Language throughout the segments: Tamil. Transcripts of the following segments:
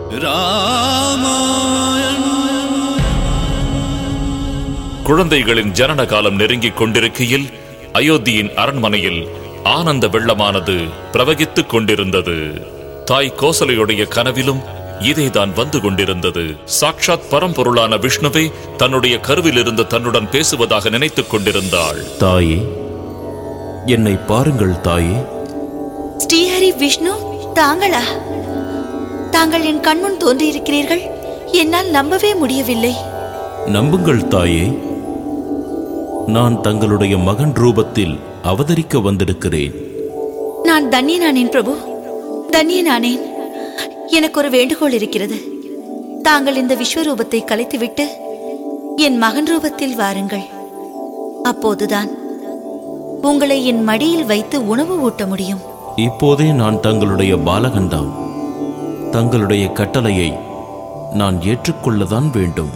குழந்தைகளின் ஜனன காலம் நெருங்கிக் கொண்டிருக்கையில் அயோத்தியின் அரண்மனையில் ஆனந்த வெள்ளமானது பிரவகித்துக் கொண்டிருந்தது. தாய் கோசலையுடைய கனவிலும் இதேதான் வந்து கொண்டிருந்தது. சாக்ஷாத் பரம்பொருளான விஷ்ணுவே தன்னுடைய கருவில் இருந்து தன்னுடன் பேசுவதாக நினைத்துக் கொண்டிருந்தாள். தாயே, என்னை பாருங்கள் தாயே. ஸ்ரீஹரி விஷ்ணு, தாங்களா? தாங்கள் என் கண்முன் தோன்றியிருக்கிறீர்கள். என்னால் நம்பவே முடியவில்லை. நம்புங்கள் தாயே, நான் தங்களுடைய மகன் ரூபத்தில் அவதரிக்க வந்திருக்கிறேன். நான் தன்யனானேன் பிரபு, தன்யனானேன். எனக்கு ஒரு வேண்டுகோள் இருக்கிறது. தாங்கள் இந்த விஸ்வரூபத்தை கலைத்துவிட்டு என் மகன் ரூபத்தில் வாருங்கள். அப்போதுதான் உங்களை என் மடியில் வைத்து உணவு ஊட்ட முடியும். இப்போதே நான் தங்களுடைய பாலகன்தான். தங்களுடைய கட்டளையை நான் ஏற்றுக்கொள்ளதான் வேண்டும்.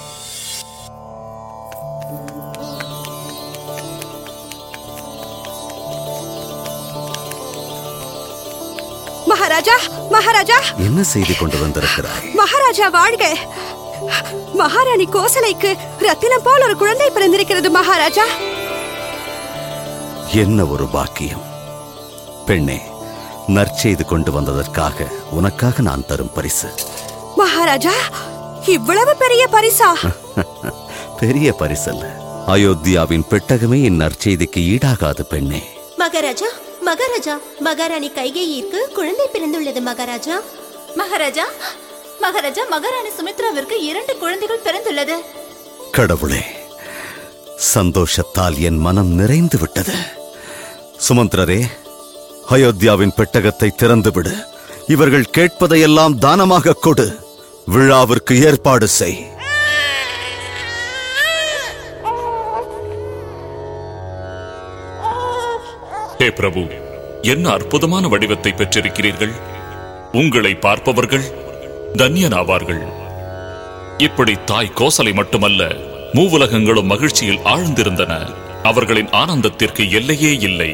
மகாராஜா, மகாராஜா, என்ன செய்து கொண்டு வந்திருக்கிறாய்? மகாராஜா வாழ்க. மகாராணி கோசலைக்கு ரத்தினம் போல் ஒரு குழந்தை பிறந்திருக்கிறது மகாராஜா. என்ன ஒரு பாக்கியம் பெண்ணே. நற்செய்து கொண்டு வந்ததற்காக உனக்காக நான் தரும் பரிசு. மகாராஜா, இவ்வளவு பெரிய பரிசா? பெரிய பரிசல்ல, அயோத்தியாவின் பெட்டகமே என் நற்செய்திக்கு ஈடாகாது பெண்ணே. மகாராஜா, மகாராஜா, மகாராணி கைகேயிற்கு குழந்தை பிறந்துள்ளது மகாராஜா. மகாராஜா, மகாராஜா, மகாராணி சுமித்ராவிற்கு 2 குழந்தைகள் பிறந்துள்ளது. கடவுளே, சந்தோஷத்தால் என் மனம் நிறைந்து விட்டது. சுமந்திரரே, அயோத்தியாவின் பெட்டகத்தை திறந்துவிடு. இவர்கள் கேட்பதையெல்லாம் தானமாக கொடு. விழாவிற்கு ஏற்பாடு செய். ஹே பிரபு, என்ன அற்புதமான வடிவத்தை பெற்றிருக்கிறீர்கள். உங்களை பார்ப்பவர்கள் தன்யனாவார்கள். இப்படி தாய் கோசலை மட்டுமல்ல, மூவுலகங்களும் மகிழ்ச்சியில் ஆழ்ந்திருந்தன. அவர்களின் ஆனந்தத்திற்கு எல்லையே இல்லை.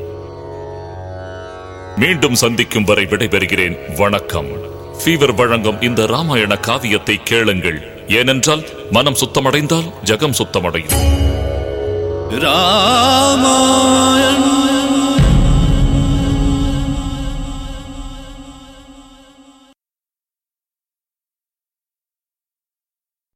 மீண்டும் சந்திக்கும் வரை விடைபெறுகிறேன். வணக்கம். ஃபீவர் வழங்கும் இந்த ராமாயண காவியத்தை கேளுங்கள். ஏனென்றால் மனம் சுத்தமடைந்தால் ஜகம் சுத்தமடையும். ராமாயணம்.